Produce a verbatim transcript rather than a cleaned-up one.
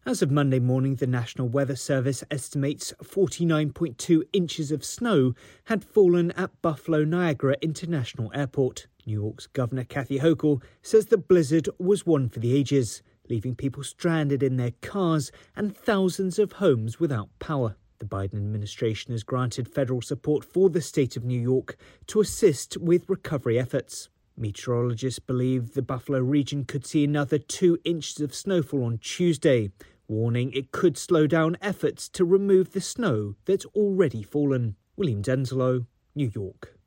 As of Monday morning, the National Weather Service estimates forty-nine point two inches of snow had fallen at Buffalo Niagara International Airport. New York's Governor Kathy Hochul says the blizzard was one for the ages, leaving people stranded in their cars and thousands of homes without power. The Biden administration has granted federal support for the state of New York to assist with recovery efforts. Meteorologists believe the Buffalo region could see another two inches of snowfall on Tuesday, warning it could slow down efforts to remove the snow that's already fallen. William Denslow, New York.